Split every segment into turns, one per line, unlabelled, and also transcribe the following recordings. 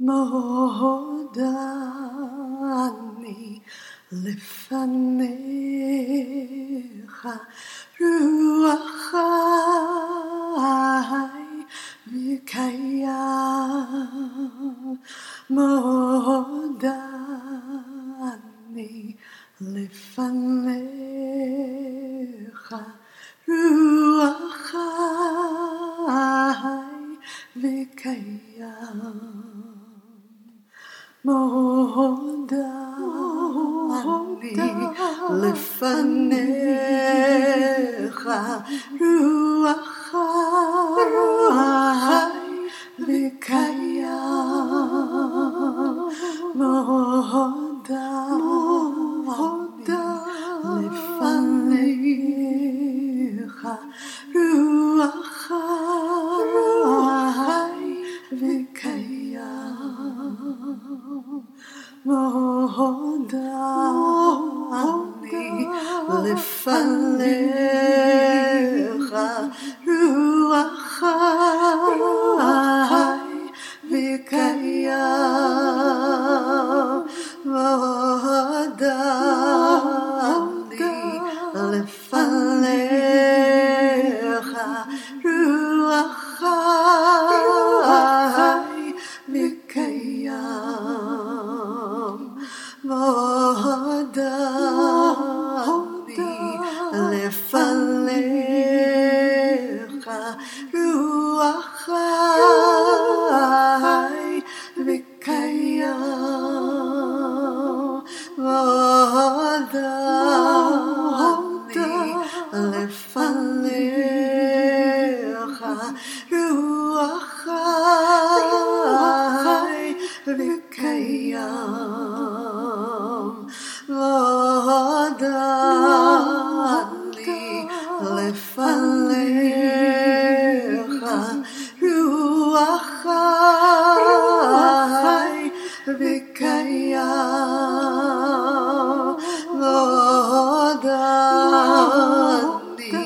מודעני לפניך רוח חי וקיים מודעני לפניך רוח חי וקיים מודעני לפניך רוח חי וקיים מודעני לפניך רוח חי וקיים מודעני לפניך רוח חי וקיים מודעני לפניך רוח חי וקיים מודעני לפניך רוח חי וקיים מודעני לפניך רוח חי וקיים מודעני לפניך רוח חי וקיים מודעני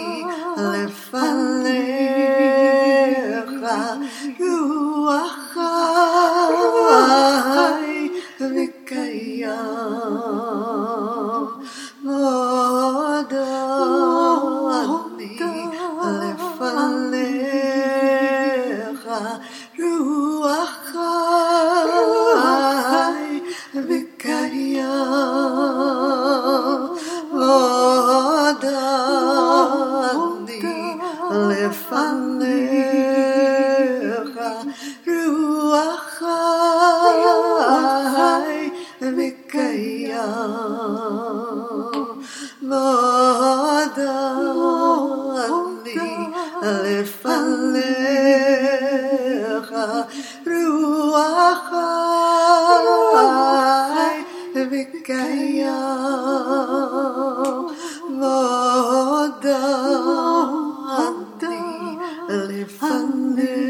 לפניך רוח חי וקיים מודעני לפניך רוח חי וקיים מודעני לפניך רוח חי וקיים מודעני לפניך רוח חי וקיים מודעני לפניך